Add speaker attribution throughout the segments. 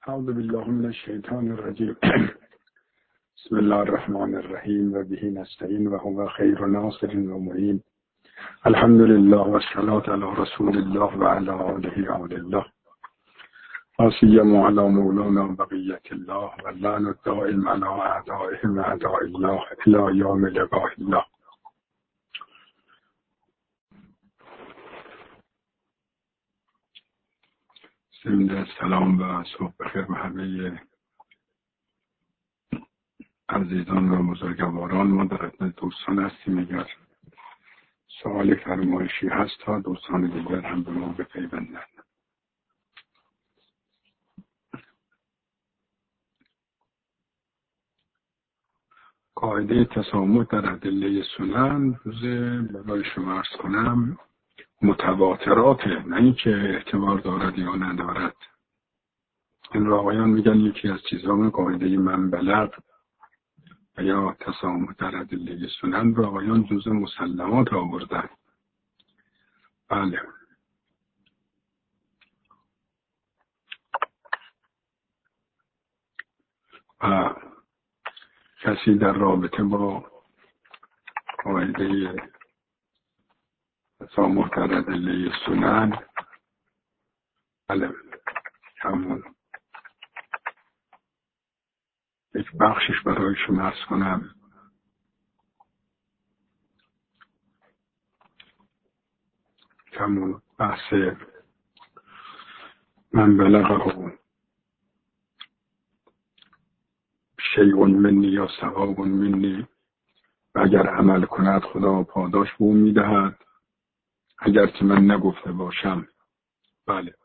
Speaker 1: اعوذ بالله من الشیطان الرجیم. بسم الله الرحمن الرحیم و به نستعین و هو خیر ناصر و معین. الحمد لله و الصلاة علی رسول الله و علی آله اهل الله و سیما علی مولانا بقیة الله و اللعن الدائم علی اعدائهم اعداء الله الی یوم لقاء الله. سلام و صبح بخیر به همه عزیزان و بزرگواران. ما در خدمت دوستان هستیم. اگر سوال فرمایشی هست تا دوستان دیگر هم به ما بپیوندند. قاعده تسامح در ادله سنن برای شما عرض کنم متواترات، نه اینکه اعتبار دارد یا ندارد. این را آقایان میگن یکی از چیزها قاعده من بلغ و یا تسامح در ادله سنن را آقایان جزء مسلمات آوردن. بله. و کسی در رابطه با قاعده تسامح در ادله سنن بله همون یک بخشش برای شما عرض کنم. همون بحث من بلغه شیء منی یا ثواب منی و اگر عمل کند خدا پاداش به او میدهد اگر که من نگفته باشم. بله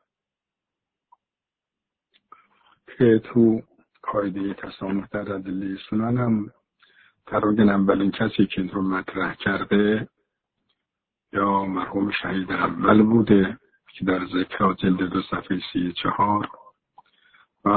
Speaker 1: که تو قاعده تسامح در ادله سنن هم تقریبا اولین کسی که این رو مطرح کرده یا مرحوم شهید اول بوده که در ذکر جلد 2 صفحه 34 و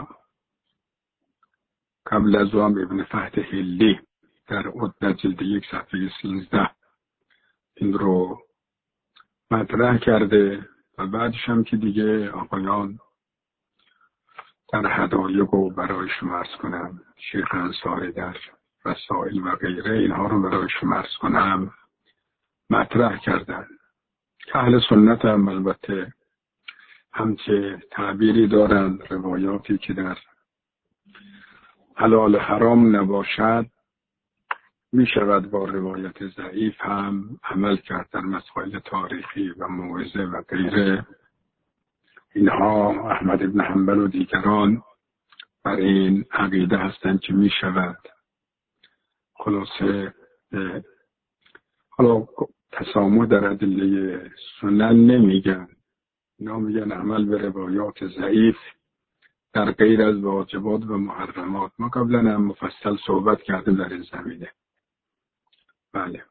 Speaker 1: قبل از آن ابن فتح حلی در عدة جلد 1 صفحه 13 این رو مطرح کرده و بعدش هم که دیگه آقایان در هدایق و برای شما عرض کنم شیخ انصاری در رسائل و غیره اینها رو برای شما عرض کنم مطرح کردن که اهل سنت هم البته همچه تعبیری دارن روایاتی که در حلال حرام نباشد می شود با روایت ضعیف هم عمل کرد در مسائل تاریخی و موعظه و غیره. اینها احمد بن حنبل و دیگران بر این عقیده هستند که می شود. خلاصه حالا تسامح در ادله سنن نمیگن، اینا میگن عمل به روایات ضعیف در غیر از واجبات و محرمات. ما قبلا هم مفصل صحبت کردیم در این زمینه. بله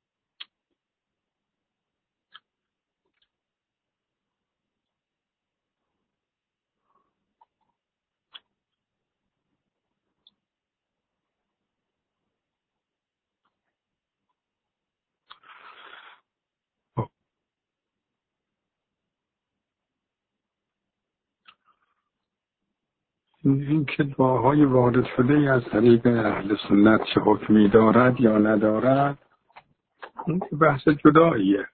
Speaker 1: این که دعاهای وارد شده از طریق اهل سنت چه حکمی دارد یا ندارد این بحث جداییه.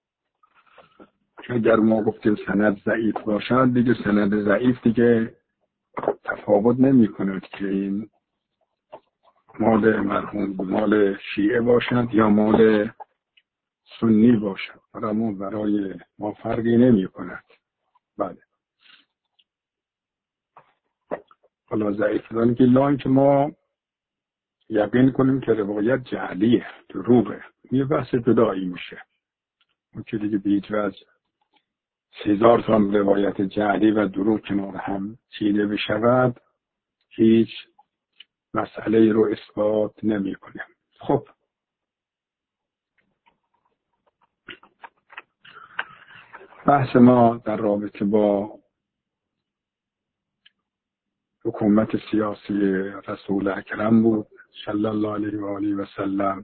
Speaker 1: اگر ما گفتیم سند ضعیف باشد دیگه سند ضعیف دیگه تفاوت نمی کند که این مال مرحوم مال شیعه باشد یا مال سنی باشد، برای ما فرقی نمی کند. بله حالا ضعیف دارن که لا که ما یقین کنیم که روایت جعلیه دروغه، یه بحث جدایی میشه. اون که دیگه بیت از 3000 تا روایت جعلی و دروغ کنار هم چیده بشود هیچ مسئله رو اثبات نمی کنیم. خب بحث ما در رابطه با حکومت سیاسی رسول اکرم بود صلی الله علیه و آله و سلم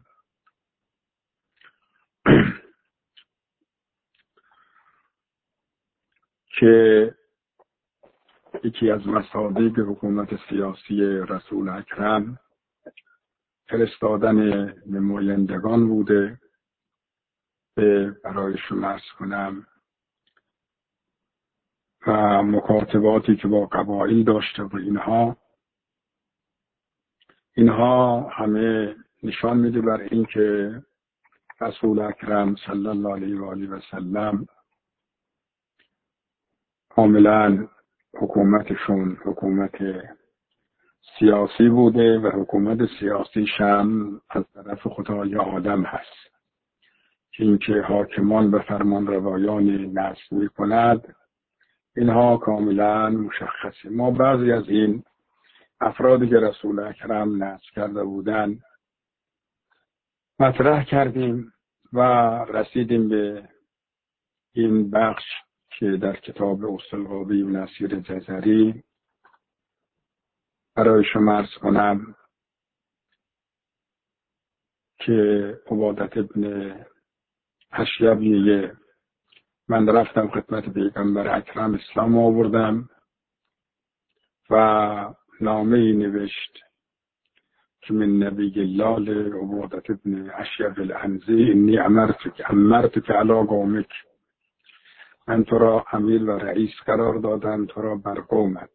Speaker 1: که یکی از مصادیق حکومت سیاسی رسول اکرم فرستادن نمایندگان بوده برای شما عرض کنم و مکاتباتی که با قبایل داشته و اینها همه نشان میده بر این که رسول اکرم صلی الله علیه و آله و سلم کاملا حکومتشون حکومت سیاسی بوده و حکومت سیاسی هم از طرف خدای عالم هست که اینکه حاکمان به فرمان روایان نصب می کند اینها کاملا مشخصه. ما بعضی از این افرادی که رسول اکرم نصب کرده بودن مطرح کردیم و رسیدیم به این بخش که در کتاب اصولقاوی و نصیر جزری برای شما عرض کنم که عبادت ابن اشیب میگه من رفتم خدمت پیغمبر اکرم اسلام آوردم و نامه ای نوشت که من نبی الله عبادت ابن اشیب العنزی انی امرتک علی قومک، من تو را امیر و رئیس قرار دادم تو را بر قومت.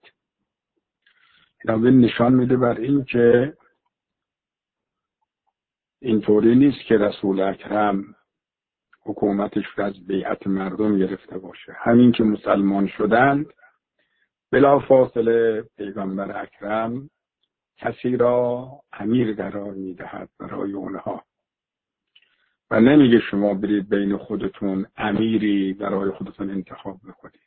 Speaker 1: این نشان میده بر این که اینطوری نیست که رسول اکرم حکومتش رو از بیعت مردم گرفته باشه. همین که مسلمان شدند بلا فاصله پیغمبر اکرم کسی را امیر قرار میدهد برای اونها و نمیگه شما برید بین خودتون امیری برای خودتون انتخاب بکنید.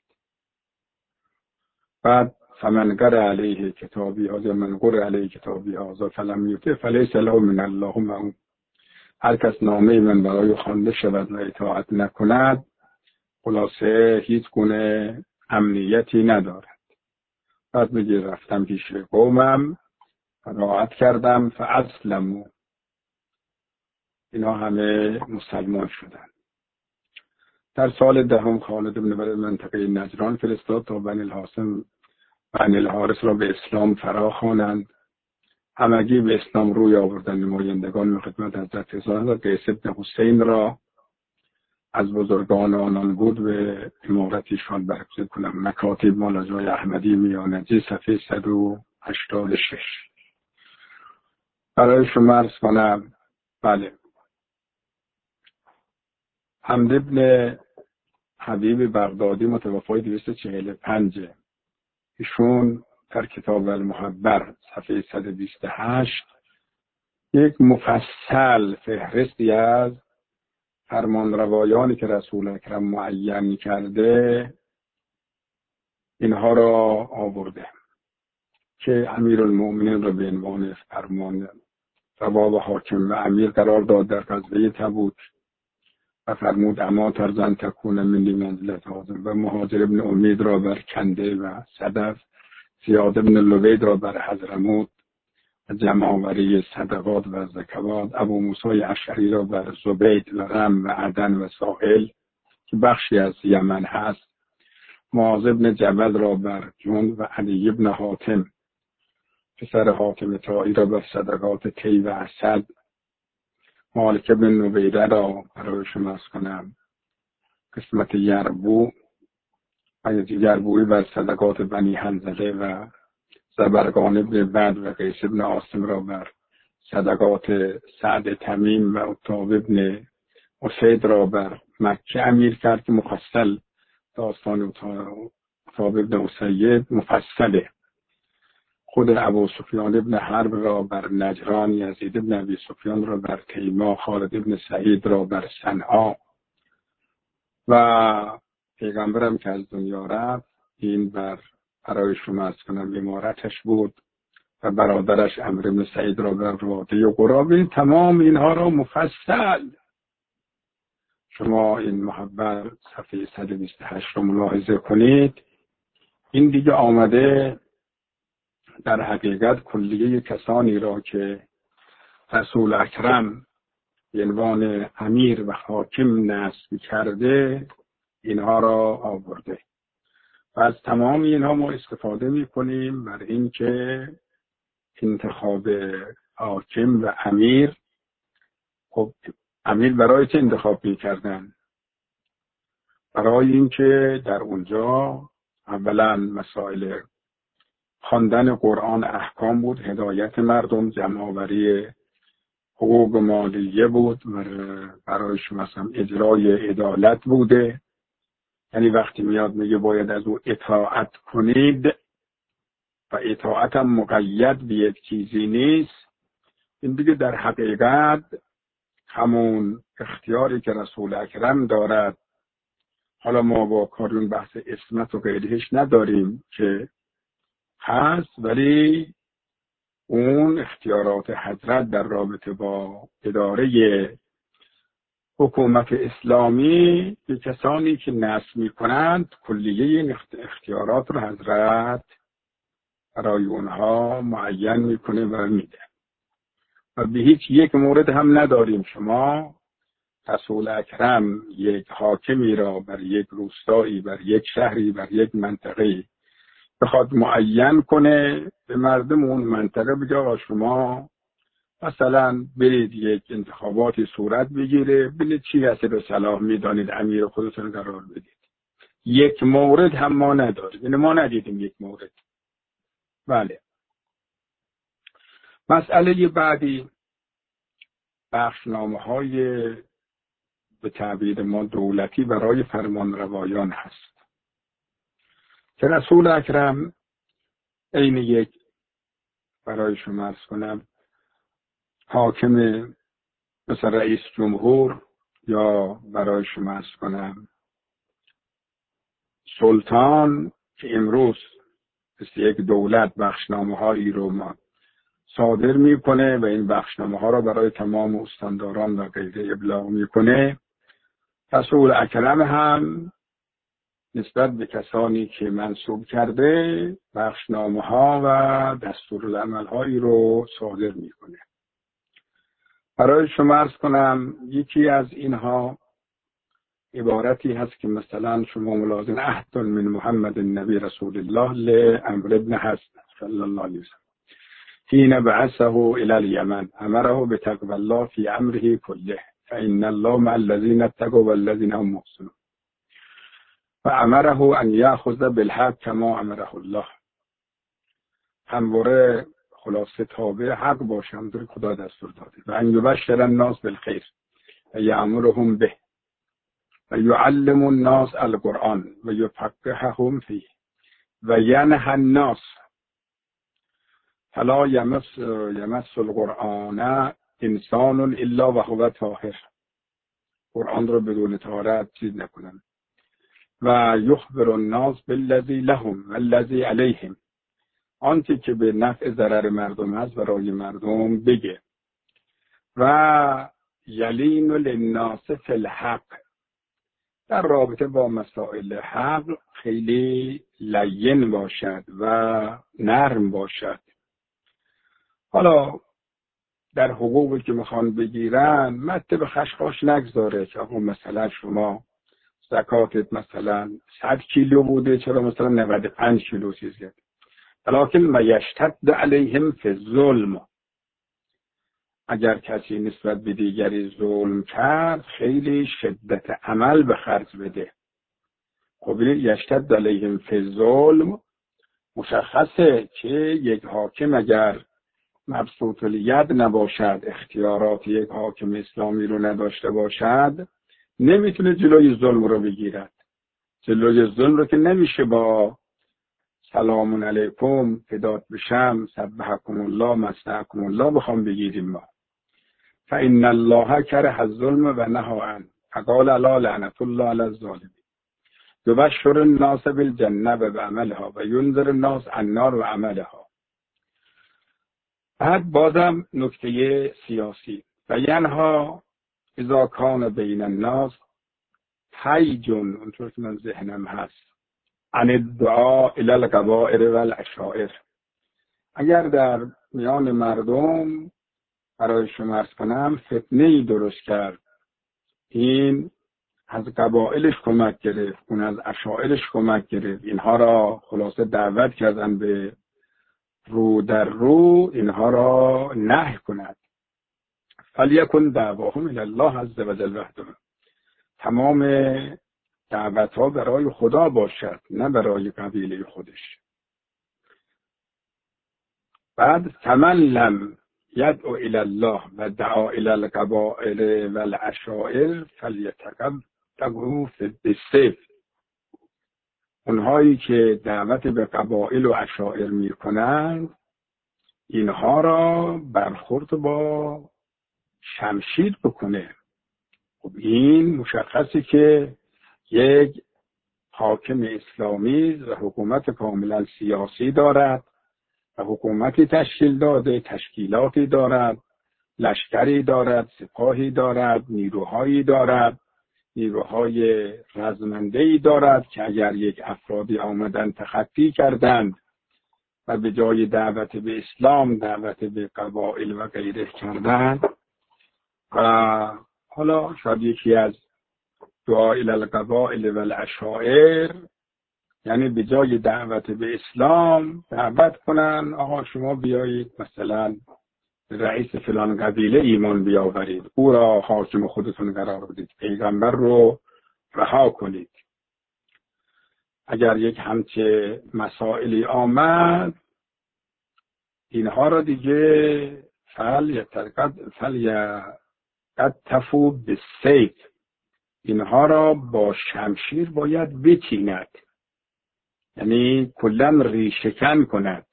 Speaker 1: بعد فمن قرأ علیه کتابی هذا من قرأ علیه کتابی هذا فلم یؤته فلیس له من الله معون. هر کس نامه من برای خوانده شود و اطاعت نکند خلاصه هیچ گونه امنیتی ندارد. بعد میگه رفتم پیش قومم قرائت کردم فاسلموا، اینا همه مسلمان شدن. در سال دهم خالد بن ولید منطقه نجران فرستاد تا بنی الحاسم و بنی الحارث را به اسلام فراخوانند. همگی به اسلام روی آوردن. نمایندگان خدمت حضرت حضرت قیس بن حسین را از بزرگان آنان بود به امارتیشان برگزید کنم. مکاتب مالاجای احمدی میانجی صفحه 186. برای شما عرض کنم بله حمد ابن حبیب بغدادی متوفای 245 ایشون در کتاب المحبر صفحه 128 یک مفصل فهرستی از فرمانروایانی که رسول اکرم معین کرده اینها را آورده که امیرالمؤمنین را به عنوان فرمان روا و حاکم و امیر قرار داد در غزوه تبوک و فرمود اما ترزن تکون ملی منزلت حاضر و مهاجر ابن امید را بر کنده و صدف، زیاد ابن لبید را بر حضرموت و جمع‌آوری صدقات و زکوات، ابو موسی اشعری را بر زبید و رم و عدن و ساحل که بخشی از یمن هست، معاذ ابن جبل را بر جند و علی ابن حاتم پسر حاتم طایی را بر صدقات طی و اسد، مالک ابن نویره را برای شما عرض کنم قسمت یربوع و یربوعی بر صدقات بنی حنظله و زبرقان ابن بد و قیس ابن عاصم را بر صدقات سعد تمیم و عتاب ابن اسید را بر مکه امیر کرد که مفصل داستان عتاب ابن اسید مفصله. خود ابو سفیان ابن حرب را بر نجران، یزید ابن ابی سفیان را بر تیما، خالد ابن سعید را بر صنعا و پیغمبرم که از دنیا رفت این برای شما از کنم امارتش بود و برادرش عمرو ابن سعید را بر وادی قرابی. تمام اینها را مفصل شما این محبر صفحه 128 رو ملاحظه کنید. این دیگه آمده در حقیقت کلیه کسانی را که رسول اکرم به عنوان امیر و حاکم نصب کرده اینها را آورده. و از تمام اینها ما استفاده میکنیم برای اینکه انتخاب حاکم و امیر، خب امیر برای چه انتخاب میکردن؟ برای اینکه در اونجا اولا مسائل خواندن قرآن احکام بود، هدایت مردم، جمع‌آوری حقوق مالیه بود و برایش مثلا اجرای عدالت بوده. یعنی وقتی میاد میگه باید از او اطاعت کنید و اطاعت هم مقید به یک چیزی نیست، این دیگه در حقیقت همون اختیاری که رسول اکرم دارد. حالا ما با کارون بحث اسمت و غیرهش نداریم که هست، ولی اون اختیارات حضرت در رابطه با اداره حکومت اسلامی به کسانی که نصب می‌کنند کلیه این اختیارات رو حضرت برای اونها معین میکنه و میده و به هیچ یک مورد هم نداریم شما رسول اکرم یک حاکمی را بر یک روستایی، بر یک شهری، بر یک منطقه بخواد معین کنه به مردم اون منطقه بگه آقا شما مثلا برید یک انتخاباتی صورت بگیره، ببینید چی هست رو صلاح میدانید امیر خودتون قرار بدید. یک مورد هم ما نداریم، یعنی ما ندیدیم یک مورد. بله. مسئله بعدی بخشنامه‌های به تعبیر ما دولتی برای فرمانروایان هست که رسول اکرم عین یک برای شما عرض کنم حاکم مثل رئیس جمهور یا برای شما عرض کنم سلطان که امروز مثل یک دولت بخشنامه‌هایی رو ما صادر میکنه و این بخشنامه‌ها را برای تمام استانداران و غیره ابلاغ میکنه، رسول اکرم هم نسبت به کسانی که منصوب کرده بخشنامه‌ها و دستورالعمل‌هایی رو صادر میکنه. برای شما عرض کنم یکی از اینها عبارتی هست که مثلا شما ملازم عهد من محمد النبی رسول الله لعمرو بن حزم صلی الله علیه وسلم حين بعثه الى اليمن امره بتقوى الله في امره كله فان الله مع الذين اتقوا والذين هم محسنون و امره ان یاخذ بالحق کما امره الله. همواره خلاصه تابع حق باشم در خدا دستور داده و ان یبشر الناس بالخیر و یامرهم به و یعلم الناس القرآن و یفقههم فیه و ینهی الناس فلا یمس القرآن انسان الا وهو طاهر. قرآن رو بدون طهارت چیز نکنن. و یخبر الناس بالذی لهم والذی علیهم، آنچه که به نفع ضرر مردم هست برای مردم بگه. و یلین للناس فی الحق، در رابطه با مسائل حق خیلی لین باشد و نرم باشد. حالا در حقوقی که میخوان بگیرن مته به خشخاش نگذاره که آقا مثلا شما زکاتت مثلا 100 کیلو بوده چرا مثلا 95 کیلو چیز کرد. لکن ما یشتد علیهم فی الظلم، اگر کسی نسبت به دیگری ظلم کرد خیلی شدت عمل به خرج بده. خب یشتد علیهم فی الظلم مشخصه که یک حاکم اگر مبسوط الید نباشد، اختیارات یک حاکم اسلامی رو نداشته باشد، نمیتونه جلوی ظلم رو بگیرد. جلوی ظلم رو که نمیشه با سلام علیکم فدات بشم سبحکم الله مستحکم الله بخوام بگیریم ما. فإن الله کره الظلم و نهی عنه فقال لا لعنت الله علی الظالمین یبشر الناس بالجنه و عملها و ینذر الناس النار و عملها. بعد بازم نکته سیاسی و ینها اذا کان بین الناس حیجون، اونطور که من ذهنم هست، عن الدعاء الی القبائل و العشائر، اگر در میان مردم برای شما عرض کنم فتنه‌ای درست کرد، این از قبایلش کمک گرفت، اون از عشائرش کمک گرفت، اینها را خلاصه دعوت کردن به رو در رو اینها را نهی کند. فلیکن دعواهم الی الله عز وجل وحده. تمام دعوت ها برای خدا باشد، نه برای قبیله خودش. بعد فمن لم یدعو الی الله و دعا الی القبائل و العشائر فلیتقبلوا بالسیف. اونهایی که دعوت به قبایل و عشائر میکنند اینها را برخورد با شمشیر بکنه. خب این مشخصی که یک حاکم اسلامی و حکومت کاملا سیاسی دارد و حکومتی تشکیل داده، تشکیلاتی دارد، لشکری دارد، سپاهی دارد، نیروهایی دارد، نیروهای رزمنده‌ای دارد که اگر یک افرادی آمدن تخطی کردند و به جای دعوت به اسلام دعوت به قبایل و غیره کردند و حالا شاید یکی از دعا الی القبائل و العشائر یعنی به جای دعوت به اسلام دعوت کنن آقا شما بیایید مثلا رئیس فلان قبیله ایمان بیاورید، او را حاکم خودتون قرار بدید، پیغمبر رو رها کنید. اگر یک همچه مسائلی آمد اینها را دیگه فلیقتفوا بالسیف، اینها را با شمشیر باید بچیند، یعنی کلا ریشه‌کن کند،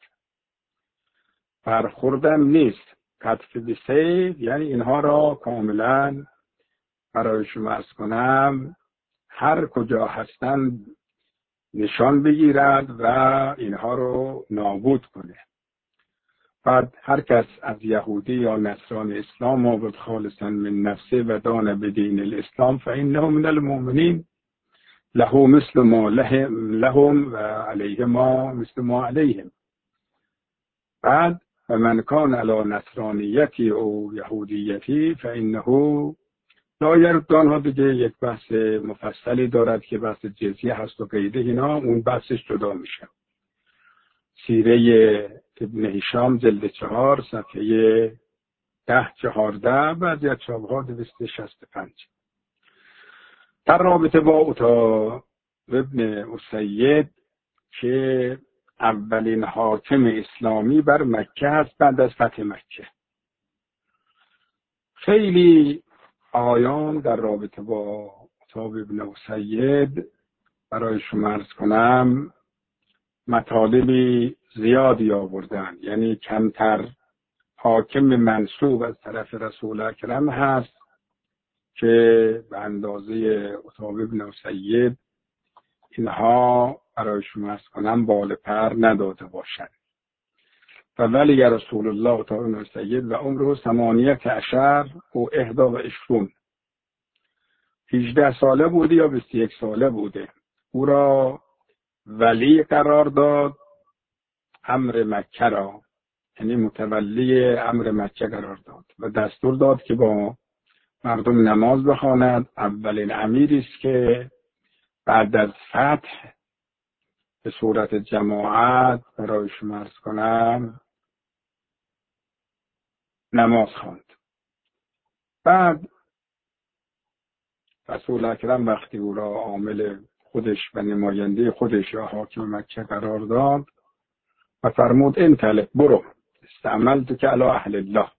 Speaker 1: برخوردم نیست. قطف بالسیف یعنی اینها را کاملا برای شما عرض کنم هر کجا هستند نشان بگیرد و اینها رو نابود کنه. بعد هر کس از یهودی یا نصرانی اسلام آورد خالصا من نفسه و دان بدین الاسلام فإنه من المؤمنین له مثل ما لهم و علیه ما مثل ما علیهم. بعد و من کان علی نصرانیتی او یهودیتی فإنه لا یرد آنها. دیگه یک بحث مفصلی دارد که بحث جزیه هست و غیره، اینا اون بحثش جدا میشه. سیره ابن هشام جلد 4 صفحه 10-14 بعضی از چاپ‌ها 265. در رابطه با عطا ابن اسید که اولین حاکم اسلامی بر مکه هست بعد از فتح مکه، خیلی آیان در رابطه با عطا ابن اسید برای شما عرض کنم مطالبی زیادی آوردن، یعنی کمتر حاکم منصوب از طرف رسول اکرم هست که به اندازه عطا ابن اسید اینها برای شما عرض کنم بال پر نداده باشد. و ولی رسول الله عطا ابن اسید و عمره 18 و 21 18 ساله بوده یا 21 ساله بوده. او را ولی قرار داد امر مکه را، یعنی متولی امر مکه قرار داد و دستور داد که با مردم نماز بخواند. اولین امیری است که بعد از فتح به صورت جماعت برای شما عرض کنم نماز خواند. بعد رسول اکرم وقتی او را عامل خودش و نماینده خودش یا حاکم مکه قرار داد و فرمود انطلق برو استعملت که علی اهل الله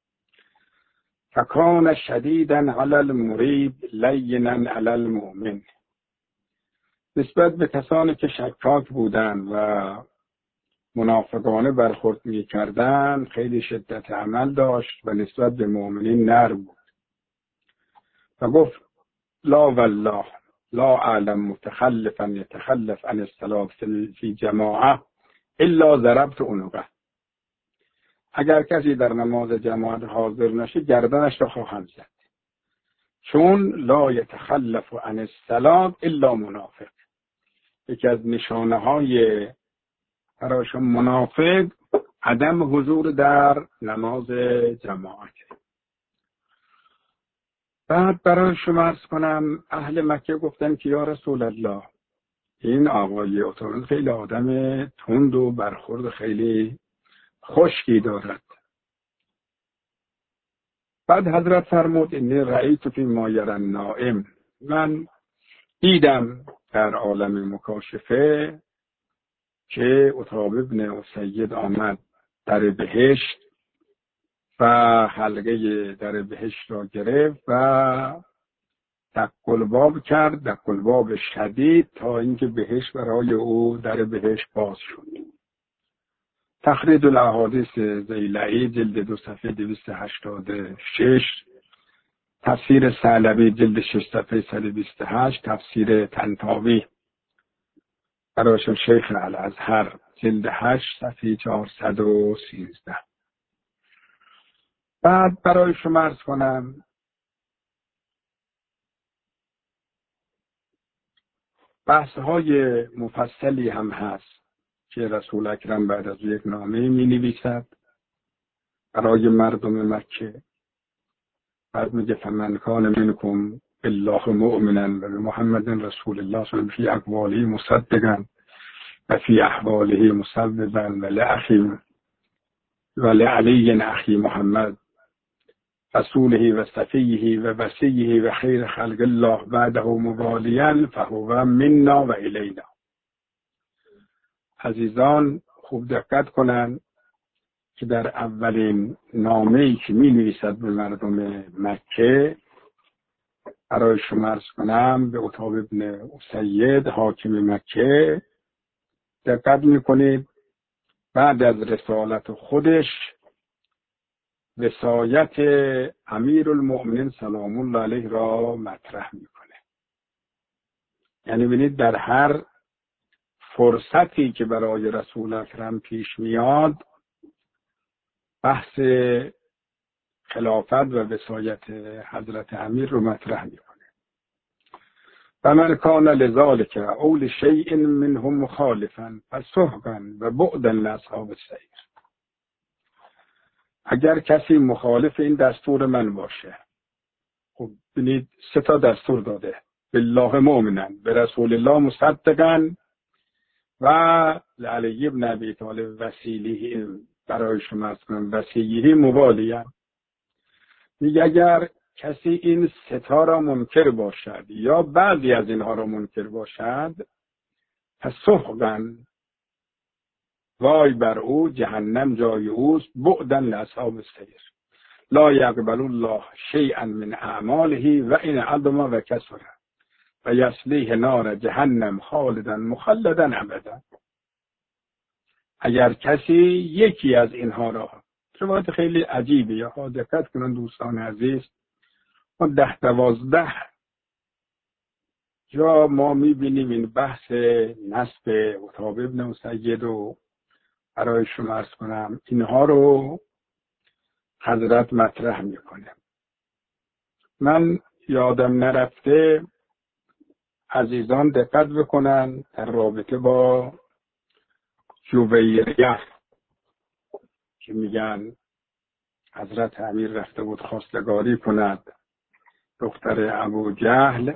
Speaker 1: فکان شدیدا علی المریب لینا علی المؤمن. نسبت به کسانی که شکاک بودند و منافقانه برخورد می‌کردند خیلی شدت عمل داشت و نسبت به مؤمنین نرم بود و گفت لا والله لا اعلم متخلفا يتخلف عن الصلاة في جماعه الا ضربت عنقه. اگر کسی در نماز جماعت حاضر نشه گردنش را خواهم زد، چون لا يتخلف عن الصلاة الا منافق. یکی از نشانه های برایشون منافق عدم حضور در نماز جماعت. بعد برای شما عرض کنم اهل مکه گفتن که یا رسول الله، این آقای عطارد خیلی آدم تند و برخورد خیلی خشکی دارد. بعد حضرت فرمود انی رأیت فی ما یری النائم، من دیدم در عالم مکاشفه که عطارد ابن اسید آمد در بهشت و حلقه در بهشت را گرفت و دقلباب کرد، دقلباب شدید، تا اینکه بهشت برای او در بهشت باز شد. تخریج الاحادیث زیلعی جلد 2 صفحه 286، تفسیر ثعلبی جلد 6 صفحه 128، تفسیر طنطاوی برای شیخ الازهر جلد 8 صفحه 413. بعد برای شما عرض کنم بحث‌های مفصلی هم هست که رسول اکرم بعد از یک نامه می‌نویسد برای مردم مکه. بعد میگه فمن کان منکم بالله مؤمنا و بمحمد رسول الله صلی الله علیه و فی اقواله مصدقا و فی احواله مصوبا و لعلی اخی محمد رسوله و صفیه و وصیه و خیر خلق الله بعده موالیا فهو منا و الینا. عزیزان خوب دقت کنند که در اولین نامه‌ای که می‌نویسد به مردم مکه برای شما عرض کنم به عطارد ابن اسید حاکم مکه، دقت می‌کنید بعد از رسالت خودش وصایت امیرالمؤمنین سلام الله علیه را مطرح می‌کنه. یعنی ببینید در هر فرصتی که برای رسول اکرم پیش میاد بحث خلافت و وصایت حضرت امیر رو مطرح میکنه. و من کان لذالک او لشیء منهم مخالفا فسحقا و بعدا لاصحاب السعیر. اگر کسی مخالف این دستور من باشه، خب ببینید 3 دستور داده: بالله مؤمنا، به رسول الله مصدقا، و لعلی ابن ابی طالب وسیله برای شما از کنم وسیله موالیه. میگه اگر کسی این 3 را منکر باشد یا بعضی از اینها را منکر باشد، پس سحقا، وای بر او، جهنم جای اوست، بعدا لاصحاب السعیر، لا یقبل الله شیئا من اعماله و این عظم و کثر و یصلیه نار جهنم خالدا مخلدا ابدا. اگر کسی یکی از اینها را، روایت خیلی عجیبه، یا دقت کنن دوستان عزیز، ما 10-12 جا ما میبینیم این بحث نسب عطارد ابن اسید و برای شما عرض کنم اینها رو حضرت مطرح میکنه. من یادم نرفته عزیزان دقت بکنن در رابطه با جویریه که میگن حضرت امیر رفته بود خواستگاری کند دختر ابو جهل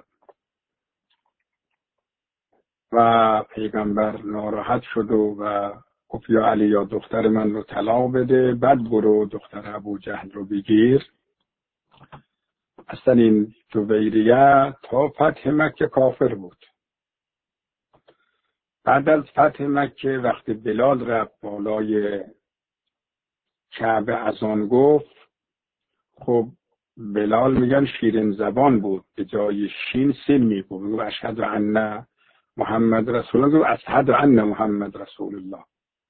Speaker 1: و پیغمبر ناراحت شد و گفت یا علی، یا دختر من رو طلاق بده، بعد برو دختر ابو جهل رو بگیر. اصلا این جویریه تا فتح مکه کافر بود. بعد از فتح مکه وقتی بلال رفت بالای کعبه اذان گفت، خب بلال میگن شیرین زبان بود، به جای شین سین میگفت اشهد ان محمد رسول الله، اشهد ان محمد رسول الله،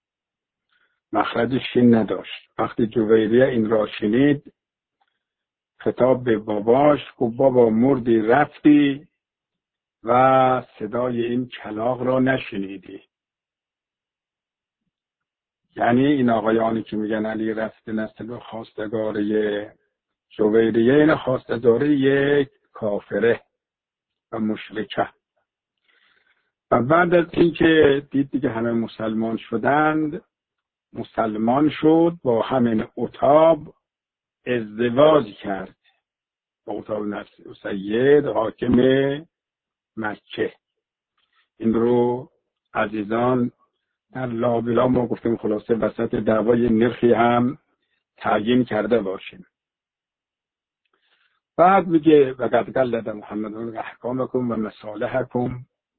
Speaker 1: مخرج شین نداشت. وقتی جویریه این را شنید خطاب به باباش گفت بابا مردی رفتی و صدای این کلاغ را نشنیدی. یعنی این آقایانی که میگن علی رفته نسل خواستگاری جویریه، این خواستگاری یک کافره و مشرکه. و بعد از اینکه دید دیگه همه مسلمان شدند، مسلمان شد، با همین عتاب ازدواج کرد عتاب بن اسید حاکم مکه. این رو عزیزان در لابلا ما گفتیم خلاصه وسط دعوای نرخی هم تعیین کرده باشیم. بعد میگه و قد قلد محمد احکامکم و مصالحکم،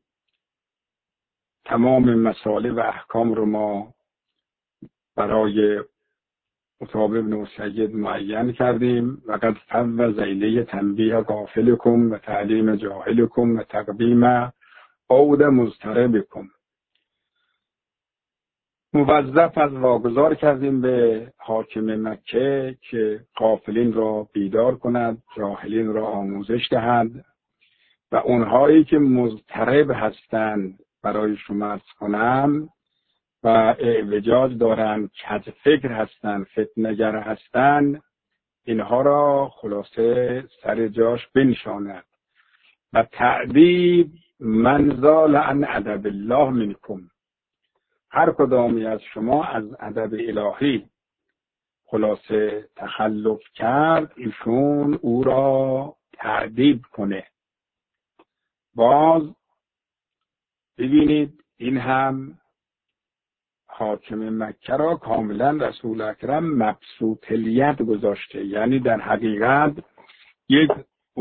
Speaker 1: تمام مصالح و احکام رو ما برای عتاب بن اسید معین کردیم. و قد فوض الیه تنبیه غافلکم و تعلیم جاهلکم و تقویم عود مضطربکم. موظف از واگذار کردیم به حاکم مکه که غافلین را بیدار کند، جاهلین را آموزش دهد و اونهایی که مضطرب هستند برای شما عرض کنم و اعوجاج دارند، کج فکر هستند، فتنه‌گر هستند، اینها را خلاصه سر جاش بنشاند. و تعذیب من زال عن ادب الله منکم، هر کدامی از شما از ادب الهی خلاصه تخلف کرد، ایشون او را تعذیب کنه. باز ببینید این هم حاکم مکه را کاملا رسول اکرم مبسوط الید گذاشته، یعنی در حقیقت یک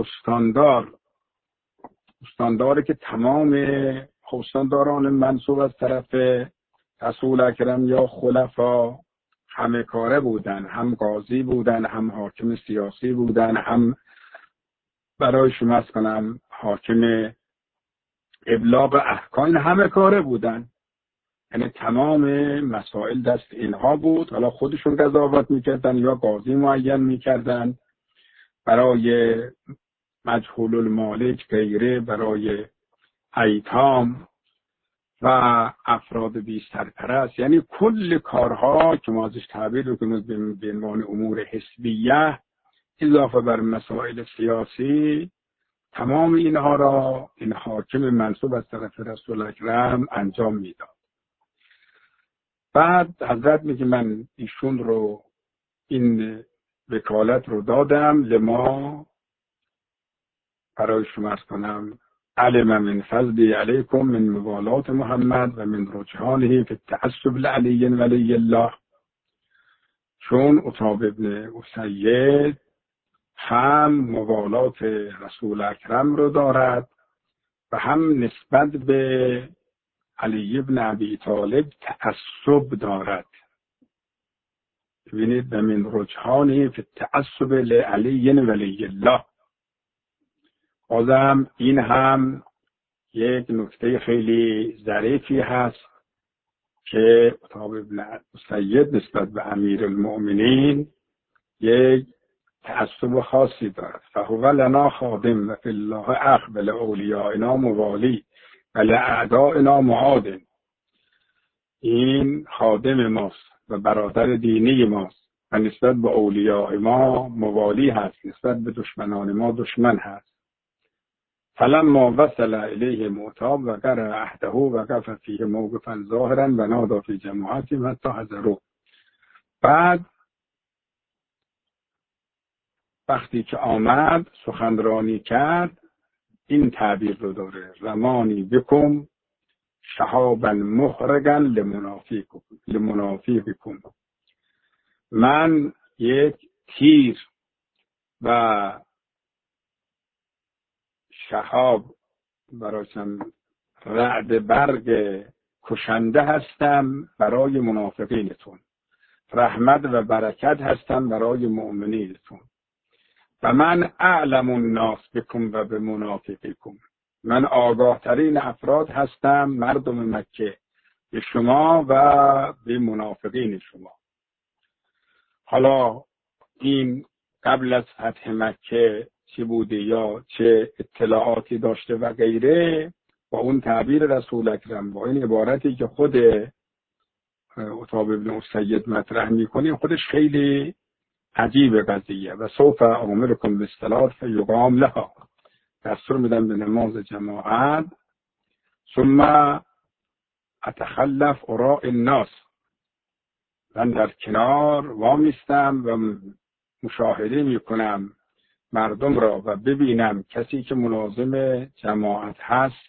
Speaker 1: استانداری که تمام استانداران منصوب از طرف رسول اکرم یا خلفا همه کاره بودن، هم قاضی بودن، هم حاکم سیاسی بودن، هم برای شما از کنم حاکم ابلاغ احکام، همه کاره بودن. یعنی تمام مسائل دست اینها بود. حالا خودشون قضاوت میکردن یا قاضی معین میکردن برای مجهول المالک غیره، برای ایتام و افراد بی سرپرست. یعنی کل کارها که ما ازش تعبیر کنیم به عنوان امور حسبیه اضافه بر مسائل سیاسی، تمام اینها را این حاکم منصوب از طرف رسول اکرم انجام میداد. بعد حضرت میگه من ایشون رو این وکالت رو دادم لما، برای شما عرض کنم، علم من فضلی علیکم من موالات محمد و من رجحانه فی التعصب لعلی ولی الله. چون عتاب بن اسید هم موالات رسول اکرم رو دارد و هم نسبت به علی بن ابی طالب تعصب دارد. ببینید و من رجحانه فی التعصب لعلی ولی الله. بازم این هم یک نکته خیلی ظریفی هست که عتاب بن اسید نسبت به امیر المؤمنین یک تعصب خاصی دارد. فهو لنا خادم و فی الله اخ و لاولیائنا موالی و لاعدائنا معادن. این خادم ماست و برادر دینی ماست و نسبت به اولیاء ما موالی هست، نسبت به دشمنان ما دشمن هست. فلما وصل الیه معتاب و قرأ عهده و قف فیه موقفا ظاهرا و نادى فی جماعتهم حتی حضروا. بعد وقتی که آمد سخنرانی کرد این تعبیر رو داره: رمانی بکم شهابا محرقا لمنافقکم. من یک تیر و شهاب برایشان رعد برگ کشنده هستم برای منافقینتون، رحمت و برکت هستم برای مؤمنینتون. و من اعلم الناس بکم و به منافقکم. من آگاه ترین افراد هستم مردم مکه به شما و به منافقین شما. حالا این قبل از فتح مکه چی بوده یا چه اطلاعاتی داشته و غیره، با اون تعبیر رسول اکرم، با این عبارتی که خود عتاب بن اسید مطرح میکنیم، خودش خیلی عجیب قضیه. و سوف امرکم بالصلاة فیقام لها، دستور میدم به نماز جماعت، ثم اتخلف اراء الناس، من در کنار وامیستم و مشاهده میکنم مردم را و ببینم کسی که ملازم جماعت هست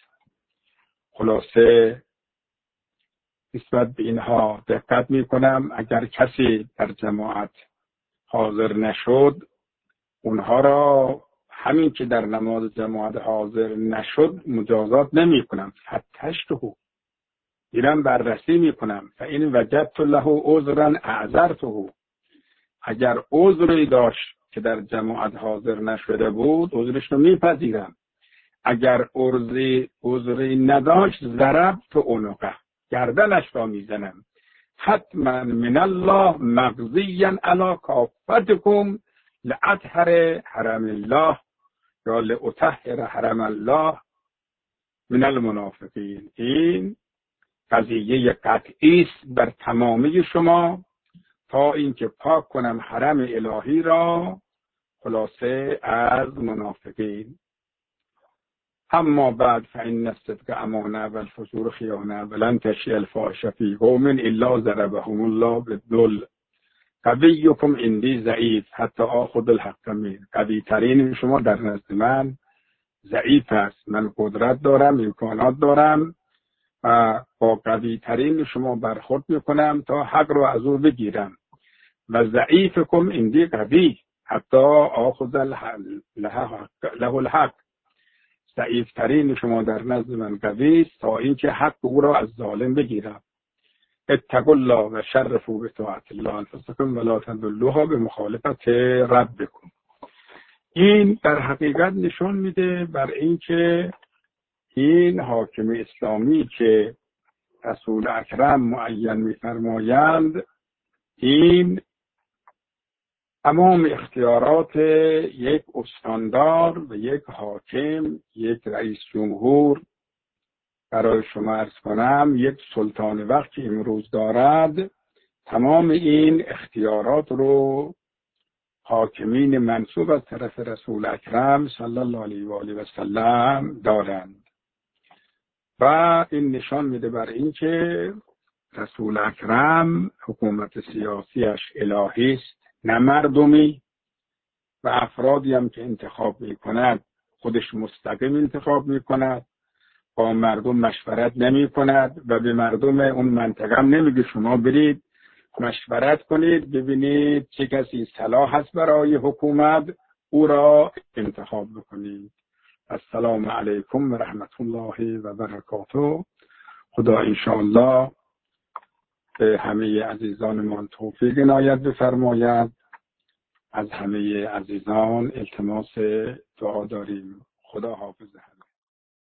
Speaker 1: خلاصه نسبت به اینها دقت میکنم. اگر کسی در جماعت حاضر نشد اونها را همین که در نماز جماعت حاضر نشد مجازات نمی کنم، فتشته میرم بررسی میکنم. فإن وجدت له عذرا اعذرته، اگر عذری داشت که در جماعت حاضر نشده بود عذرش رو میپذیرم. اگر عذری نداشت ضربت عنقه، گردنش را میزنم. حتما من الله مغزیا علی کافتکم لاطهر حرم الله یا لاطهر حرم الله من المنافقین. این قضیه قطعی است بر تمامی شما تا اینکه پاک کنم حرم الهی را خلاصه از منافقین. اما بعد فإن الصدق امانه و الفجور خیانه ولن تشیع الفاحشه فی قوم الا ضربهم الله بالذل قویکم عندی ضعیف حتی آخذ الحق منه. قوی ترین شما در نزد من ضعیف است. من قدرت دارم، امکانات دارم و با قوی ترین شما برخورد میکنم تا حق رو از او بگیرم. و ضعیفکم عندی قوی حتی آخذ له الحق. ضعیف ترین شما در نزد من قوی است تا اینکه حق او را از ظالم بگیرم. اتقوا الله و شرفوا بطاعت الله انفسکم ولا تضلوها بمخالفت ربکم. این در حقیقت نشون میده بر اینکه این حاکم اسلامی که رسول اکرم معین می‌فرمایند این تمام اختیارات یک استاندار و یک حاکم، یک رئیس جمهور، برای شما عرض کنم یک سلطان وقت که امروز دارد، تمام این اختیارات رو حاکمین منصوب از طرف رسول اکرم صلی الله علیه و آله و سلم دارند. و این نشان میده بر این که رسول اکرم حکومت سیاسیش الهی است نه مردمی، و افرادی هم که انتخاب میکند خودش مستقیم انتخاب میکند، با مردم مشورت نمی کند و به مردم اون منطقه هم نمیگه شما برید مشورت کنید ببینید چه کسی صلاح هست برای حکومت او را انتخاب بکنید. السلام علیکم و رحمت الله و برکاته. خدا انشاءالله به همه عزیزانمان توفیق عنایت بفرماید. از همه عزیزان التماس دعا داریم. خدا حافظ.